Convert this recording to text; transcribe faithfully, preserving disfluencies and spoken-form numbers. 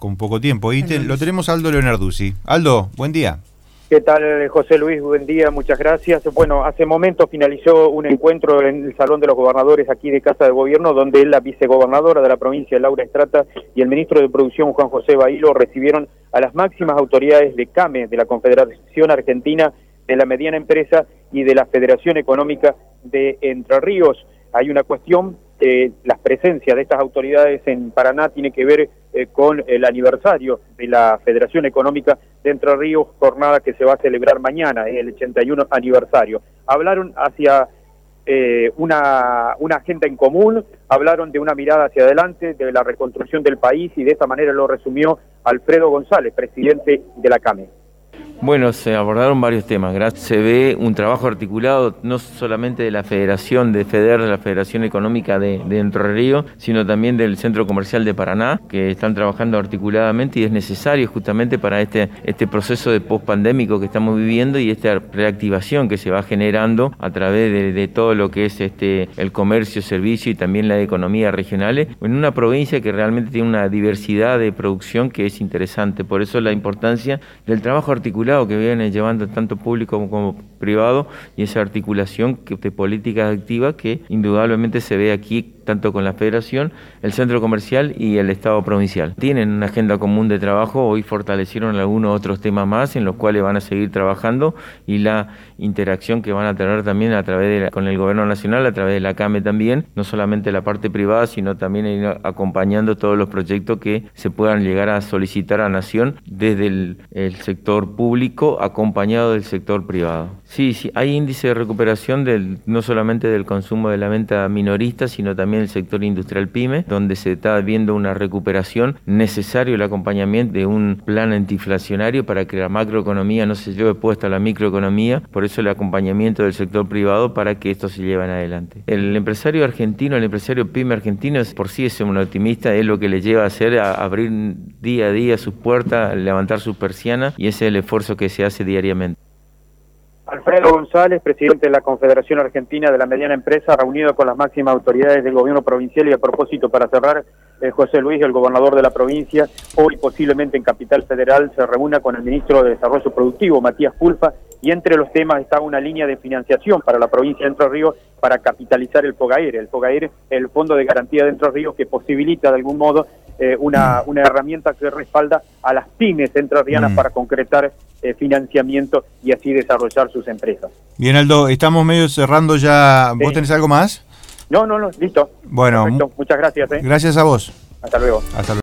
con poco tiempo. Y te, lo tenemos a Aldo Leonarduzzi. Aldo, buen día. ¿Qué tal, José Luis? Buen día, muchas gracias. Bueno, hace momentos finalizó un encuentro en el Salón de los Gobernadores aquí de Casa de Gobierno, donde la vicegobernadora de la provincia, Laura Estrata, y el ministro de Producción, Juan José Bailo, recibieron a las máximas autoridades de CAME, de la Confederación Argentina de la Mediana Empresa y de la Federación Económica de Entre Ríos. Hay una cuestión, eh, la presencia de estas autoridades en Paraná tiene que ver eh, con el aniversario de la Federación Económica de Entre Ríos, jornada que se va a celebrar mañana, el ochenta y uno aniversario. Hablaron hacia eh, una, una agenda en común, hablaron de una mirada hacia adelante, de la reconstrucción del país, y de esta manera lo resumió Alfredo González, presidente de la CAME. Bueno, se abordaron varios temas. Se ve un trabajo articulado no solamente de la Federación de FEDER, de la Federación Económica de, de Entre Ríos, sino también del Centro Comercial de Paraná, que están trabajando articuladamente y es necesario justamente para este, este proceso de pospandémico que estamos viviendo y esta reactivación que se va generando a través de, de todo lo que es este, el comercio, servicio y también la economía regionales, en una provincia que realmente tiene una diversidad de producción que es interesante. Por eso la importancia del trabajo articulado que viene llevando tanto público como, como privado, y esa articulación que, de políticas activas que indudablemente se ve aquí tanto con la Federación, el Centro Comercial y el Estado Provincial. Tienen una agenda común de trabajo, hoy fortalecieron algunos otros temas más en los cuales van a seguir trabajando, y la interacción que van a tener también a través de la, con el Gobierno Nacional, a través de la CAME también, no solamente la parte privada, sino también ir acompañando todos los proyectos que se puedan llegar a solicitar a Nación desde el, el sector público, acompañado del sector privado. Sí, sí, hay índice de recuperación del, no solamente del consumo de la venta minorista, sino también el sector industrial PYME, donde se está viendo una recuperación, necesario el acompañamiento de un plan antiinflacionario para que la macroeconomía no se lleve puesta a la microeconomía, por eso el acompañamiento del sector privado para que esto se lleve adelante. El empresario argentino, el empresario PYME argentino, por sí es un optimista, es lo que le lleva a hacer, a abrir día a día sus puertas, levantar sus persianas, y ese es el esfuerzo que se hace diariamente. Alfredo González, presidente de la Confederación Argentina de la Mediana Empresa, reunido con las máximas autoridades del gobierno provincial. Y a propósito, para cerrar, eh, José Luis, el gobernador de la provincia, hoy posiblemente en Capital Federal se reúna con el ministro de Desarrollo Productivo, Matías Culfa, y entre los temas está una línea de financiación para la provincia de Entre Ríos para capitalizar el FOGAER. El FOGAER es el Fondo de Garantía de Entre Ríos, que posibilita de algún modo eh, una, una herramienta que respalda a las pymes entrerrianas mm. para concretar eh, financiamiento y así desarrollar sus empresas. Bien, Aldo, estamos medio cerrando ya. ¿Vos sí. tenés algo más? No, no, no, listo. Bueno, perfecto. Muchas gracias. ¿eh? Gracias a vos. Hasta luego. Hasta luego.